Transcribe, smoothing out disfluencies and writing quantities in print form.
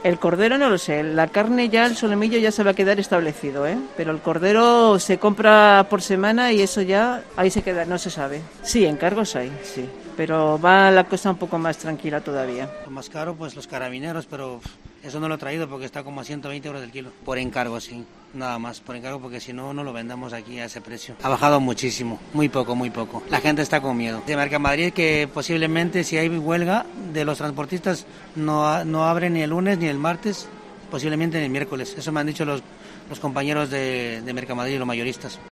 El cordero no lo sé, la carne ya, el solomillo ya se va a quedar establecido, ¿eh? Pero el cordero se compra por semana y eso ya ahí se queda, no se sabe. Sí, encargos hay, sí, pero va la cosa un poco más tranquila todavía. Lo más caro, pues los carabineros, pero eso no lo he traído porque está como a 120 euros el kilo. Por encargo, sí, nada más, por encargo, porque si no, no lo vendamos aquí a ese precio. Ha bajado muchísimo, muy poco, muy poco. La gente está con miedo. De Mercamadrid que posiblemente si hay huelga de los transportistas no abre ni el lunes ni el martes, posiblemente ni el miércoles. Eso me han dicho los compañeros de Mercamadrid y los mayoristas.